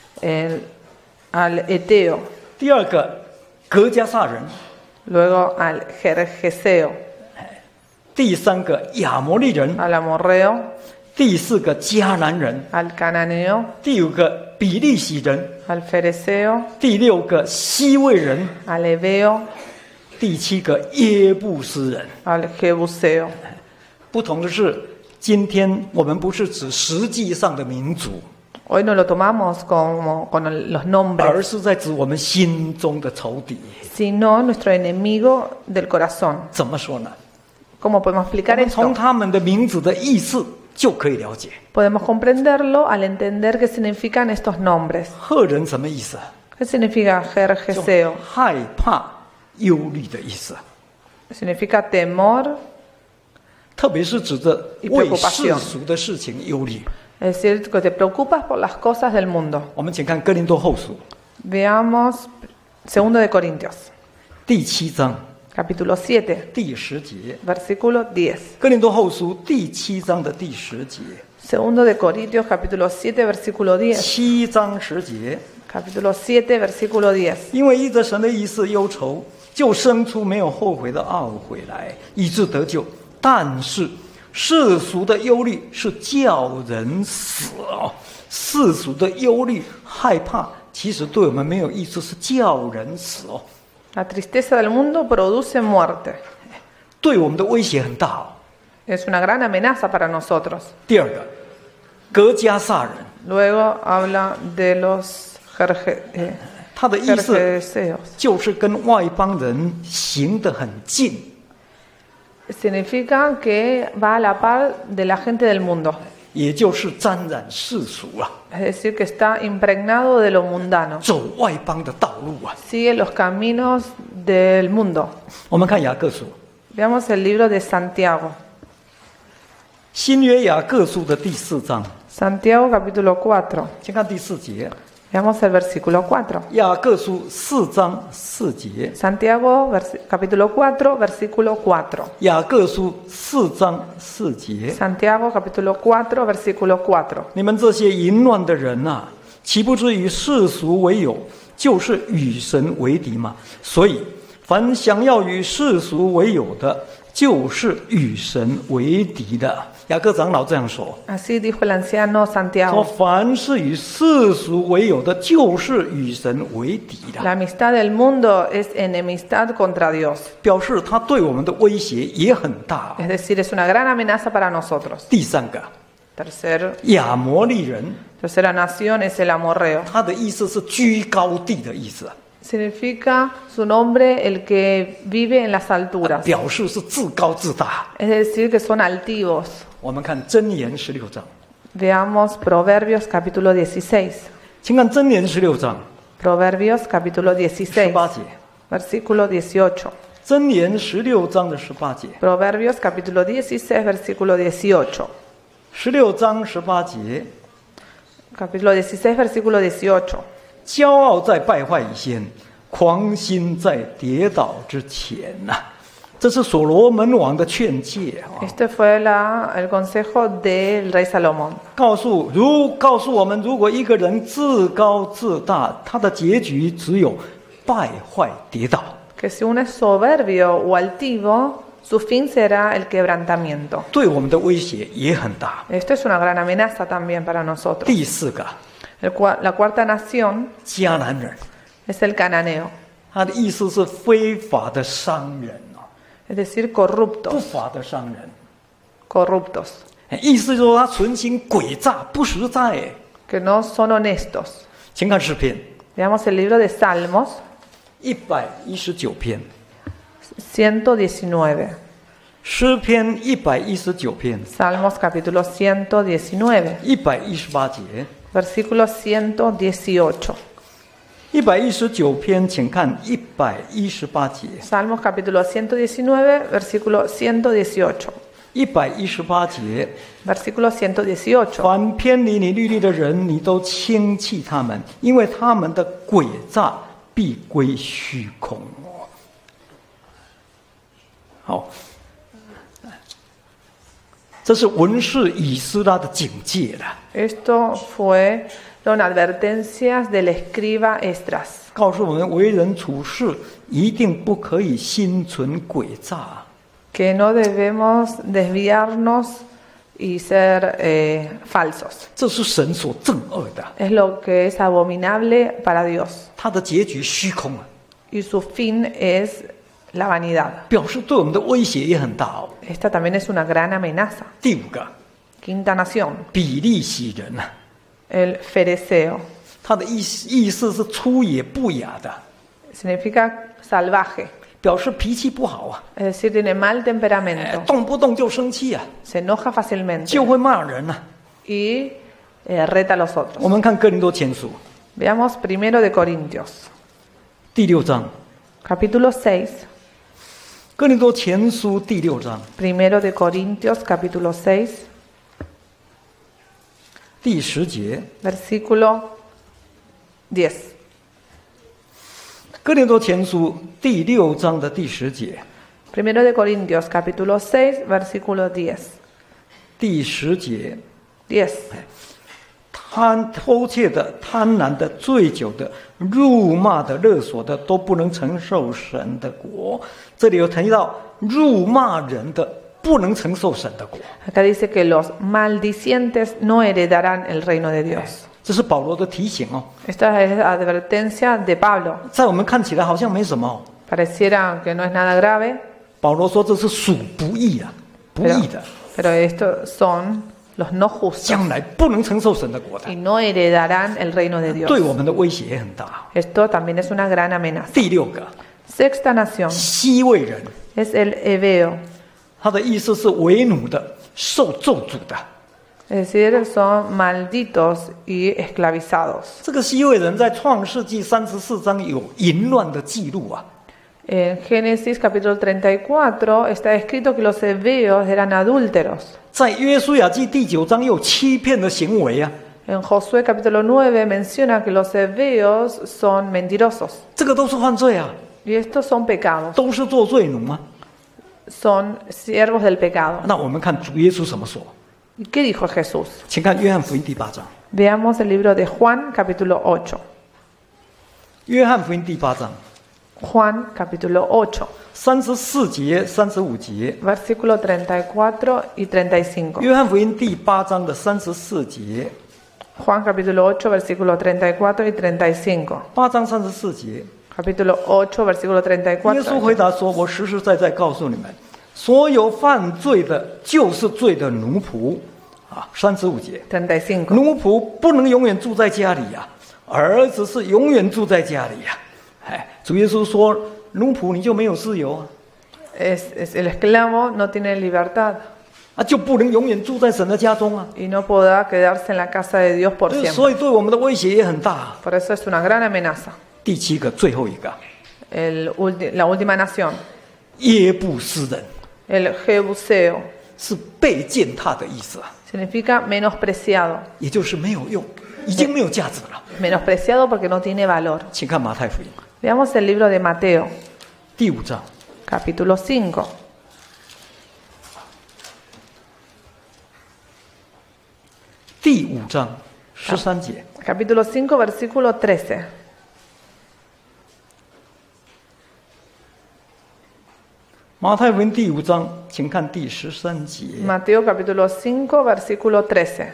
S2: Al Eteo,
S1: 第二个格加撒人，
S2: luego al Jerjeseo,
S1: 第三个亚摩利人，
S2: al Amorreo,
S1: 第四个迦南人，
S2: al Cananeo,
S1: 第五个比利洗人，
S2: al Fereceo,
S1: 第六个西魏人，
S2: al Ebeo,
S1: 第7个耶布斯人。
S2: al Jebuseo.
S1: 不同的是，今天我们不是指实际上的民族，
S2: Hoy no lo tomamos como con los
S1: 而
S2: nombres,
S1: 是在指我们心中的仇敌。
S2: sino nuestro enemigo del corazón.
S1: 怎么说呢？
S2: ¿Cómo podemos
S1: 我
S2: explicar
S1: 们从
S2: esto?
S1: 他们的名字的意思就可以了解。
S2: Podemos comprenderlo al entender qué significan estos nombres.
S1: 赫人什么意思？
S2: ¿Qué significa
S1: 就
S2: Jerjeseo?
S1: 害怕、忧虑的意思，
S2: Significa temor,
S1: 特别是指着为世俗的事情忧虑。
S2: es decir, que te preocupas por las cosas del mundo.
S1: 我们请看哥林多后书
S2: Veamos 2 de Corintios,
S1: 第7章
S2: capítulo 7,
S1: 第10节。
S2: versículo 10.
S1: 哥林多后书第7章的第10节。
S2: 2 de Corintios, capítulo 7, versículo 10.
S1: 7章10节。
S2: Capítulo 7, versículo 10.
S1: 因为依着神的意思忧愁，就生出没有后悔的懊悔来，以致得救。但是世俗的忧虑是叫人死哦，世俗的忧虑害怕，其实对我们没有益处，是叫人死哦，
S2: La tristeza del mundo produce muerte.
S1: 对我们的威胁很大哦。
S2: Es una gran amenaza para nosotros.
S1: 第二个，格加撒人，
S2: Luego habla de los
S1: 他的意思
S2: Jerjeseos.
S1: 就是跟外邦人行得很近。
S2: Significa que va a la par de la gente del mundo.
S1: 也就是沾染世俗啊，
S2: Es decir, que está impregnado de lo mundano.
S1: 走外邦的道路啊。
S2: Sigue los caminos del mundo.
S1: 我们看雅各书，
S2: Veamos el libro de Santiago.
S1: 新约雅各书的第4章，
S2: Santiago capítulo 4.
S1: 先看第4节。
S2: Veamos el versículo 4.
S1: 雅各书4章4节，
S2: Santiago capítulo 4, versículo 4.
S1: 雅各书4章4节，
S2: Santiago capítulo 4, versículo 4.
S1: 你们这些淫乱的人啊，岂不知与世俗为友，就是与神为敌吗？所以，凡想要与世俗为友的，就是与神为敌的。雅各长老这样说。
S2: Así dijo el anciano
S1: 说
S2: Santiago.
S1: 凡是与世俗为友的，就是与神为敌的，
S2: La amistad del mundo es enemistad contra Dios.
S1: 表示他对我们的威胁也很大。
S2: Es decir, es una gran amenaza para nosotros.
S1: 第三个， 亚摩利人，
S2: Tercera nación es el amorreo.
S1: 他的意思是居高地的意思，
S2: Significa su nombre el que vive en las alturas.
S1: 表示是自高自大。
S2: Es decir, que son altivos.
S1: 我们看箴言16章，
S2: Veamos Proverbios capítulo 16.
S1: 请看箴言16章
S2: Proverbios capítulo 16,
S1: 18节，
S2: versículo 18.
S1: 箴言16章的18节，
S2: Proverbios capítulo 16, versículo 18.
S1: 16章18节，
S2: Capítulo 16, versículo 18.
S1: 骄傲在败坏以先，狂心在跌倒之前呐、这是所罗门王的劝诫啊，
S2: Este fue el consejo del rey Salomón.
S1: 告诉我们，如果一个人自高自大，他的结局只有败坏跌倒。
S2: Que si uno es soberbio o altivo, su fin será el quebrantamiento.
S1: 对我们的威胁也很大。
S2: Esto es una gran amenaza también para nosotros.
S1: 第四个，
S2: La cuarta nación
S1: 迦南人，
S2: es el cananeo.
S1: 他的意思是非法的商人哦，
S2: es decir,
S1: 不
S2: corruptos,
S1: 法的商人。
S2: corruptos,
S1: 意思就是说他存心诡诈，不实在。
S2: que no son honestos.
S1: 请看诗篇
S2: Veamos el libro de Salmos
S1: 119篇，
S2: 119.
S1: 诗篇119篇
S2: Salmos capítulo 119,
S1: 118节。
S2: versículo 118.
S1: 119篇，请看118节。
S2: Salmos capítulo 119, versículo 118.
S1: 118节，
S2: Versículo 118.
S1: 凡偏离你律例的人，你都轻弃他们，因为他们的诡诈必归虚空。好，这是文士以斯拉的警戒了，
S2: Esto fue una advertencia del escriba Esdras,
S1: 告诉我们为人处事一定不可以心存诡诈。
S2: que no debemos desviarnos y ser falsos.
S1: 这是神所憎恶的，
S2: Es lo que es abominable para Dios.
S1: 他的结局虚空啊，
S2: Y su fin es la vanidad.
S1: 表示对我们的威胁也很大哦。
S2: Esta también es una gran amenaza.
S1: 第五个，
S2: Quinta nación,
S1: 比利洗人啊，
S2: el fereceo.
S1: 他的意思是粗野不雅的，
S2: Significa salvaje.
S1: 表示脾气不好啊，
S2: Es decir, tiene mal temperamento.
S1: 动不动就生气啊，
S2: Se enoja fácilmente.
S1: 就会骂人啊。
S2: Y reta a los
S1: 我
S2: otros.
S1: 们看哥林多前书
S2: Veamos primero de Corintios,
S1: 第6章，
S2: capítulo 6.
S1: 哥林多前书第6章
S2: Primero de Corintios, capítulo 6,
S1: 第10节，
S2: versículo 10.
S1: 哥林多前书第6章的第10节，
S2: Primero de Corintios, capítulo 6, versículo 10.
S1: 第10节，
S2: 10.
S1: 偷窃的、贪婪的、醉酒的、辱骂的、勒索的，都不能承受神的国。这里有提到辱骂人的，不能承受神的国。
S2: Acá dice que los maldicientes no heredarán el reino de Dios.
S1: 这是保罗的提醒哦，
S2: Esta es la advertencia de Pablo.
S1: 在我们看起来好像没什么哦。
S2: Pareciera que no es nada grave,
S1: 保罗说这是属不义啊，不义的，
S2: pero estos son los no justos
S1: 将来不能承受神的国的，
S2: y no heredarán el reino de
S1: 对
S2: Dios.
S1: 我们的威胁也很大。
S2: Esto también es una gran amenaza.
S1: 第6个，
S2: Sexta nación
S1: 西魏人，
S2: es el Ebeo,
S1: 他的意思是为奴的、受咒诅的。
S2: es decir, son malditos y esclavizados.
S1: 这个西魏人在创世纪34章有淫乱的记录啊，
S2: En Génesis capítulo 34 está escrito que los hebeos eran adúlteros.
S1: 在约书亚记第9章有欺骗的行为啊，
S2: En Josué capítulo 9 menciona que los hebeos son mentirosos.
S1: 这个都是犯罪啊，
S2: Y estos son pecados,
S1: 都是做罪奴啊。
S2: son siervos del pecado.
S1: 那我们看主耶稣怎么说？
S2: ¿Y qué dijo Jesús?
S1: 请看约翰福音第8章，
S2: Veamos el libro de Juan capítulo 8.
S1: 约翰福音第8章
S2: Juan capítulo 8,
S1: 34节、35节。
S2: versículo 34 y 35.
S1: 约翰福音第8章的34节，
S2: Juan capítulo 8, versículo 34 y 35.
S1: 8章34节，
S2: Capítulo 8, versículo
S1: 耶稣
S2: 34.
S1: 回答说：“我实实在在告诉你们，所有犯罪的，就是罪的奴仆。”啊，35节，
S2: 35.
S1: 奴仆不能永远住在家里呀、儿子是永远住在家里呀、哎，主耶稣说，奴仆你就没有自由啊，
S2: Es el esclavo no tiene libertad
S1: 就不能永远住在神的家中啊。
S2: y no podrá quedarse en la casa de Dios por siempre.
S1: 所以对我们的威胁也很大、啊。
S2: Por eso es una gran amenaza.
S1: 第7个，最后一个，
S2: La última nación,
S1: 耶布斯人
S2: el Jebuseo,
S1: 是被践踏的意思啊，
S2: significa menospreciado.
S1: 也就是没有用，已经没有价值了。
S2: Menospreciado porque no tiene valor.
S1: 请看马太福音
S2: Veamos el libro de Mateo,
S1: 第5章
S2: capítulo 5.
S1: 第5章13节。
S2: Capítulo 5, versículo 13.
S1: 马太福音第5章，请看第13节。
S2: Mateo capítulo 5, versículo 13.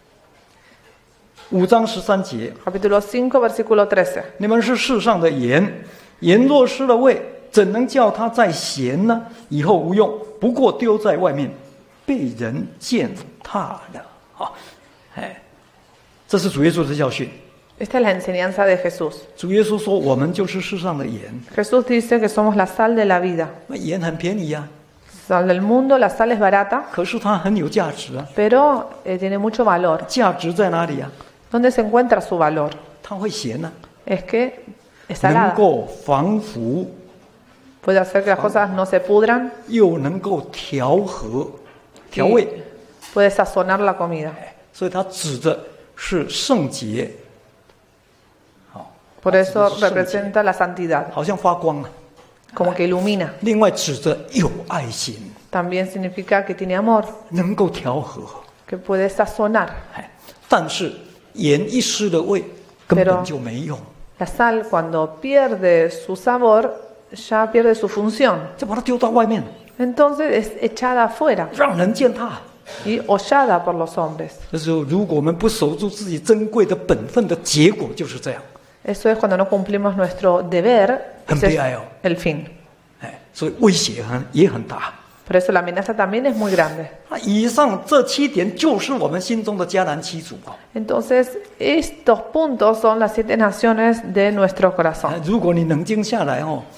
S1: 5章13节，
S2: Capítulo 5, versículo 13.
S1: 你们是世上的盐，盐若失了味， 怎能叫他再闲呢？以后无用，不过丢在外面，被人践踏了。好，这是主耶稣的教训。
S2: Esta es la enseñanza de Jesús.
S1: 主耶稣说，我们就是世上的盐。
S2: Jesús dice que somos la sal de la vida.
S1: 那盐很便宜啊，
S2: Sal del mundo, la sal es barata,
S1: 可是它很有价值啊。
S2: pero tiene mucho valor.
S1: 价值在哪里啊？
S2: ¿Dónde se encuentra su valor?
S1: 它会咸啊，
S2: Es que es
S1: 能
S2: salada.
S1: 够防腐，
S2: Puede hacer que las cosas no se pudran
S1: 又能够调和、调味，
S2: puede sazonar la comida.
S1: 所以它指的是圣洁。好，
S2: Por eso representa la santidad,
S1: 好像发光啊。
S2: como que ilumina.
S1: 另外指着有爱心，
S2: También significa que tiene amor,
S1: 能够调和。
S2: que puede sazonar.
S1: 但是盐一失了味，根本就没用，
S2: La sal, cuando pierde su sabor, ya pierde su función.
S1: 就把它丢到外面，
S2: Entonces es echada afuera
S1: 让人践踏。
S2: y hollada por los hombres.
S1: 这时候，如果我们不守住自己珍贵的本分的结果就是这样。
S2: Eso es cuando no cumplimos nuestro deber, ese es el fin.
S1: 所以威胁也很大。
S2: Por eso la amenaza también es muy grande.
S1: 以上这7点就是我们心中的迦南7族啊。
S2: Entonces, estos puntos son las 7 naciones de nuestro corazón.
S1: 如果你冷静下来哦，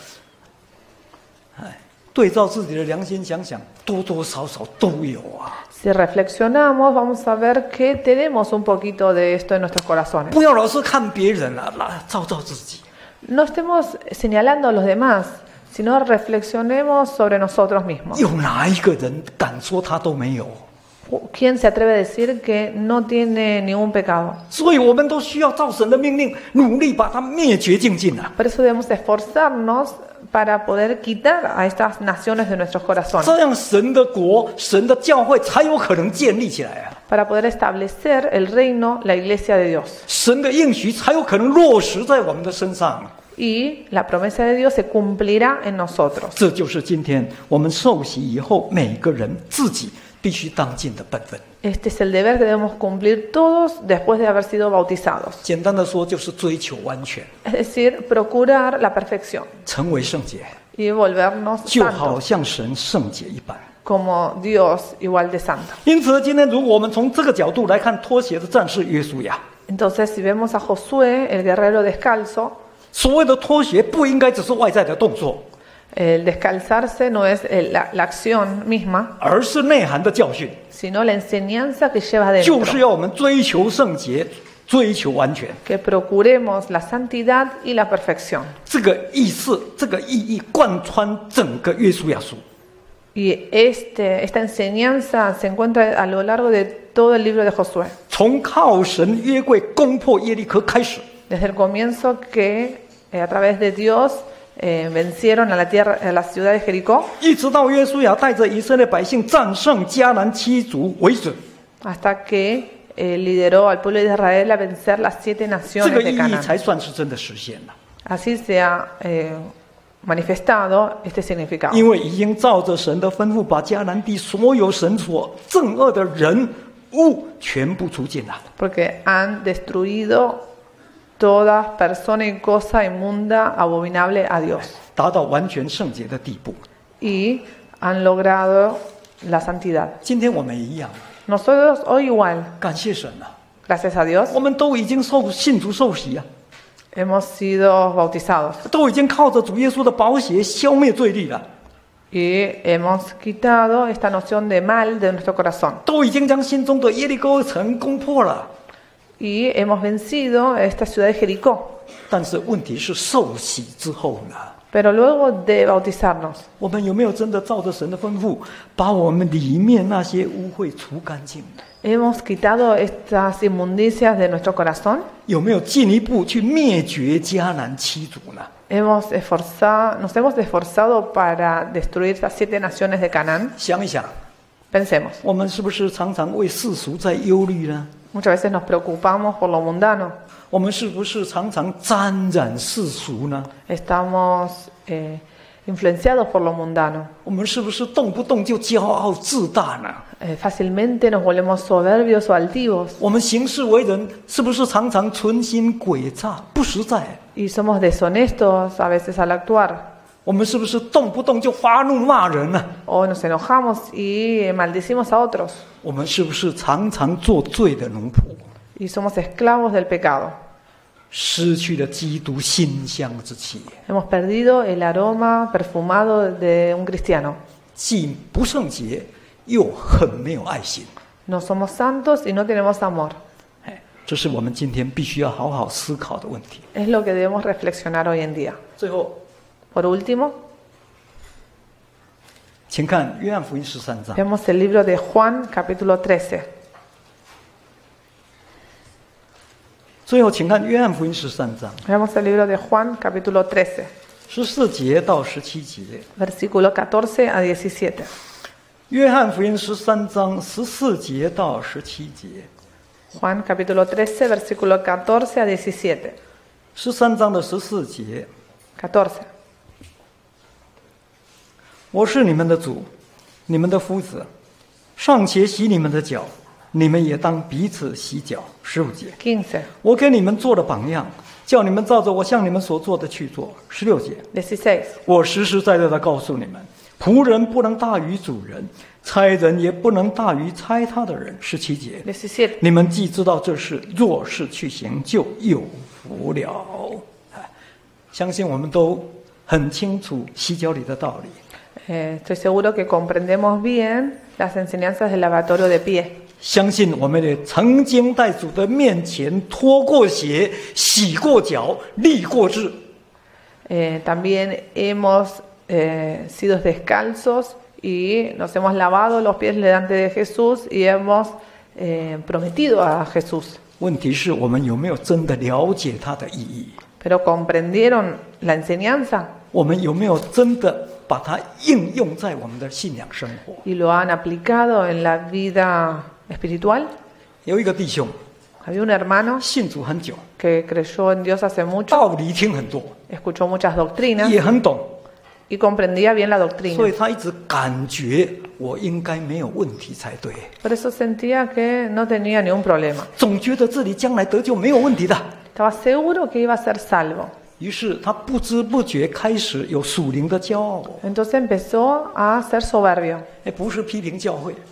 S1: 对照自己的良心想想，多多少少都有啊。
S2: Si reflexionamos, vamos a ver que tenemos un poquito de esto en nuestros corazones.
S1: 不要老是看别人啊，照自己。
S2: No estemos señalando a los demás, sino reflexionemos sobre nosotros mismos.
S1: 有哪一个人敢说他都没有？
S2: ¿Quién se atreve a decir que no tiene ningún pecado?
S1: 所以我们都需要照神的命令，努力把它灭绝净尽啊！
S2: Por eso debemos esforzarnos para poder quitar a estas naciones de nuestros corazones.
S1: 这样神的国、神的教会才有可能建立起来啊！
S2: Para poder establecer el reino, la iglesia de Dios.
S1: 神的应许才有可能落实在我们的身上。
S2: Y la promesa de Dios se cumplirá en nosotros.
S1: 这就是今天我们受洗以后，每个人自己必须当尽的本分。
S2: Este es el deber que debemos cumplir todos después de haber sido bautizados.
S1: 简单的说，就是追求完全，
S2: Es decir, procurar la perfección
S1: 成为圣洁，
S2: y volvernos
S1: 就好
S2: santos,
S1: 像神圣洁一般。
S2: como Dios igual de santo.
S1: 因此，今天如果我们从这个角度来看脱鞋的战士约书亚，
S2: Entonces, si vemos a Josué, el guerrero descalzo,
S1: 所谓的脱鞋不应该只是外在的动作，
S2: el descalzarse no es la acción misma,
S1: 而是内涵的教训，
S2: sino la enseñanza que lleva
S1: 就
S2: dentro.
S1: 是要我们追求圣洁，追求完全。
S2: Que procuremos la santidad y la perfección.
S1: 这个意思，这个意义贯穿整个约书亚书。
S2: Y esta enseñanza se encuentra a lo largo de todo el libro de Josué.
S1: 从靠神约柜攻破耶利哥开始，
S2: Desde el comienzo que a través de Dios vencieron a la ciudad de Jericó,
S1: 一直到约书亚带着以色列百姓战胜迦南7族为止。
S2: hasta que lideró al pueblo de Israel a vencer las 7
S1: 这
S2: naciones
S1: 个意
S2: de
S1: 义
S2: Canaán.
S1: 才算是真的实现了。
S2: Así se ha manifestado este significado.
S1: 因为已经照着神的吩咐，把迦南地所有神所憎恶的人物全部除尽了。
S2: Porque han destruido toda persona y cosa inmunda, abominable a Dios.
S1: 达到完全圣洁的地步。
S2: Y han logrado la santidad.
S1: 今天我们也一样，
S2: Nosotros hoy igual,
S1: 感谢神啊，
S2: gracias a Dios,
S1: 我们都已经信主受洗啊，
S2: hemos sido bautizados
S1: 都已经靠着主耶稣的宝血消灭罪力了，
S2: y hemos quitado esta noción de mal de nuestro corazón
S1: 都已经将心中的耶利哥城攻破了。
S2: y hemos vencido esta ciudad de Jericó.
S1: 但是问题是受洗之后呢，
S2: Pero luego de bautizarnos,
S1: 我们有没有真的照着神的吩咐，把我们里面那些污秽除干净？
S2: ¿hemos quitado estas inmundicias de nuestro corazón?
S1: 有没有进一步去灭绝迦南7族呢？
S2: Nos hemos esforzado para destruir las 7 naciones de Canaán.
S1: 想一想，
S2: Pensemos,
S1: 我们是不是常常为世俗在忧虑呢？
S2: muchas veces nos preocupamos por lo mundano.
S1: 我们是不是常常沾染世俗呢？
S2: Estamos influenciados por lo mundano.
S1: 我们是不是动不动就骄傲自大呢？
S2: Fácilmente nos volvemos soberbios o altivos
S1: 我们行事为人是不是常常存心诡诈、不实在？
S2: y somos deshonestos a veces al actuar.
S1: 我们是不是动不动就发怒骂人呢？
S2: O nos enojamos y maldecimos a otros.
S1: 我们是不是常常做罪的奴仆？
S2: Y somos esclavos del pecado.
S1: 失去了基督馨香之气，
S2: Hemos perdido el aroma perfumado de un cristiano.
S1: 既不圣洁，又很没有爱心。
S2: No somos santos y no tenemos amor.
S1: 这是我们今天必须要好好思考的问题。
S2: Es lo que debemos reflexionar hoy en día.
S1: 最后，
S2: Por último,
S1: 请看约翰福音13章。
S2: vemos el libro de Juan, capítulo 13.
S1: 最后，请看约翰福音13章
S2: Vemos el libro de Juan, capítulo 13,
S1: 14节到17节。
S2: versículo 14 a 17.
S1: 约翰福音13章14节到17节。
S2: Juan, capítulo 13, versículo 14 a 17.
S1: 13章的14节，
S2: 14.
S1: 我是你们的主，你们的夫子，尚且洗你们的脚，你们也当彼此洗脚。15节，
S2: 15,
S1: 我给你们做了榜样，叫你们照着我向你们所做的去做。16节，
S2: 16.
S1: 我实实在在的告诉你们，仆人不能大于主人，差人也不能大于差他的人。17节，
S2: 17.
S1: 你们既知道这事，若是去行，就有福了。相信我们都很清楚洗脚礼的道理。
S2: Estoy seguro que comprendemos bien las enseñanzas del lavatorio de pie.
S1: 相信我们也曾经在主的面前脱过鞋、洗过脚、立过志。
S2: También hemos sido descalzos y nos hemos lavado los pies delante de Jesús y hemos prometido a Jesús.
S1: 问题是我们有没有真的了解它的意义？
S2: Pero ¿comprendieron la enseñanza?
S1: 我们有没有真的把它应用在我们的信仰生活？
S2: ¿Y lo han aplicado en la vida espiritual?
S1: 有一个弟兄
S2: Había un hermano
S1: 信主很久，
S2: que creyó en Dios hace mucho,
S1: 道理听很多，
S2: escuchó muchas doctrinas
S1: 也很懂，
S2: y comprendía bien la
S1: 所
S2: doctrina.
S1: 以他一直感觉我应该没有问题才对，
S2: Por eso sentía que no tenía ningún problema.
S1: 总觉得自己将来得救没有问题的。
S2: Estaba seguro que iba a ser salvo.
S1: 于是他不知不觉开始有属灵的骄傲，
S2: Entonces empezó a ser soberbio
S1: 不是批评教会，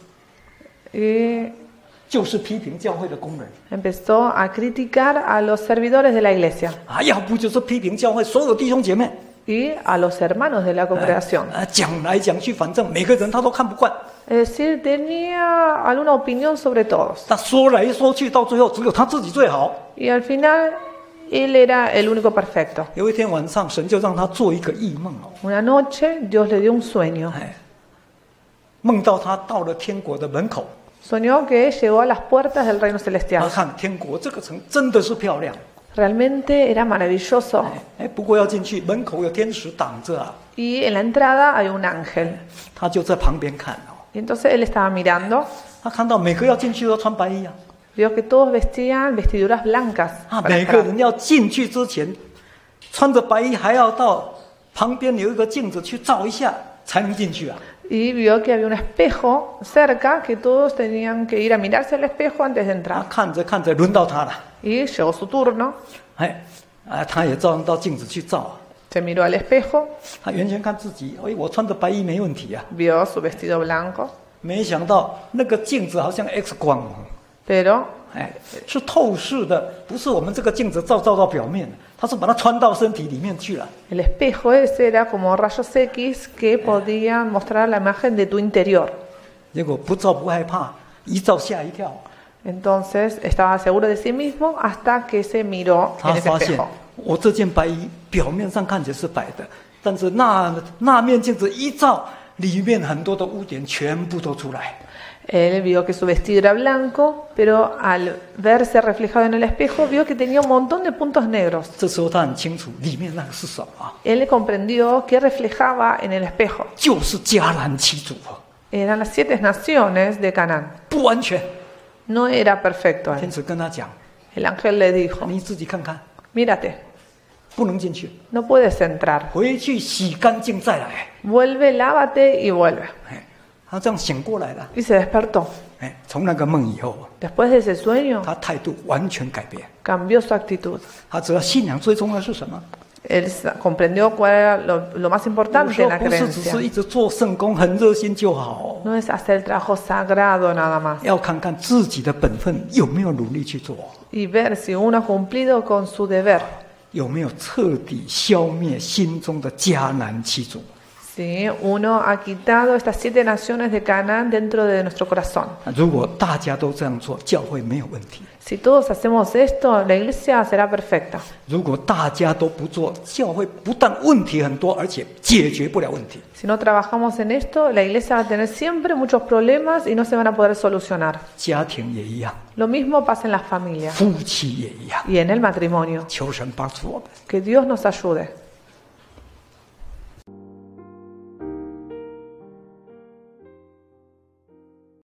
S2: y
S1: 就是批评教会的工人。
S2: empezó a criticar a los servidores de la iglesia
S1: 要不就是批评教会所有弟兄姐妹。
S2: y a los hermanos de la congregación.
S1: 讲来讲去，反正每个人他都看不惯。
S2: Es decir, tenía alguna opinión sobre todos.
S1: 他说来说去，到最后只有他自己最好。
S2: Y al final, él era el único perfecto.
S1: 有一天晚上，神就让他做一个异梦
S2: Una noche, Dios le dio un sueño.
S1: 梦到他到了天国的门口，
S2: Soñó que llegó a las puertas del reino
S1: 他
S2: celestial.
S1: 看天国这个城真的是漂亮。
S2: Realmente era maravilloso.
S1: 不过要进去，门口有天使挡着啊，
S2: Y en la entrada hay un ángel.
S1: 他就在旁边看
S2: Y entonces él estaba mirando.
S1: 他看到每个要进去都穿白衣啊，
S2: Vio que todos vestían vestiduras blancas. para
S1: 每个
S2: entrar.
S1: 人要进去之前，穿着白衣还要到旁边有一个镜子去照一下才能进去啊。
S2: Y vio que había un espejo cerca que todos tenían que ir a mirarse al espejo antes de
S1: 他
S2: entrar.
S1: 看着看着，轮到他了，
S2: Y llegó su turno.
S1: 他也照样到镜子去照啊。
S2: Se miró al espejo.
S1: 他原先看自己，我穿着白衣没问题啊，
S2: Vio su vestido blanco.
S1: 没想到那个镜子好像 X 光，
S2: Pero
S1: 是透视的，不是我们这个镜子照到表面的，它是把它穿到身体里面去了。
S2: el espejo ese era como rayos X que podían mostrar la imagen de tu interior.
S1: 结果不照不害怕，一照吓一跳。
S2: Entonces estaba seguro de sí mismo hasta que se miró
S1: 他
S2: en ese
S1: 发现
S2: espejo.
S1: 我这件白衣表面上看起来是白的，但是那面镜子一照，里面很多的污点全部都出来。
S2: Él vio que su vestido era blanco, pero al verse reflejado en el espejo vio que tenía un montón de puntos negros.
S1: 这时候他很清楚里面那个是什么，
S2: Él comprendió que reflejaba en el espejo.
S1: 就是迦南七族，
S2: Eran las 7 naciones de Canaán.
S1: 不完全。
S2: No era perfecto.
S1: 天使跟他讲，
S2: El ángel le dijo,
S1: 你自己看看，
S2: mírate,
S1: 不能进去，
S2: no puedes entrar.
S1: 回去洗干净再来。
S2: Vuelve, lávate y vuelve.
S1: 他这样醒过来了，
S2: Y se despertó.
S1: 从那个梦以后，
S2: Después de ese sueño,
S1: 他态度完全改变。
S2: cambió su actitud.
S1: 他知道信仰最重要的是什么？
S2: Él comprendió cuál era lo más
S1: 有
S2: importante
S1: 时候
S2: en la
S1: 不是只
S2: creencia.
S1: 是一直做圣工，很热心就好，
S2: No es hacer el trabajo sagrado nada más.
S1: 要看看自己的本分有没有努力去做，
S2: Y ver si uno ha cumplido con su deber.
S1: 有没有彻底消灭心中的迦南七族。
S2: Si uno ha quitado estas 7 naciones de Canaán dentro de nuestro corazón.
S1: 如果大家都这样做，教会没有问题；
S2: Si todos hacemos esto, la iglesia será perfecta.
S1: 如果大家都不做，教会不但问题很多，而且解决不了问题。
S2: Si no trabajamos en esto, la iglesia va a tener siempre muchos problemas y no se van a poder solucionar.
S1: 家庭也一样，
S2: Lo mismo pasa en las familias
S1: 夫妻也一样。
S2: y en el matrimonio.
S1: 求神帮助我们。
S2: Que Dios nos ayude.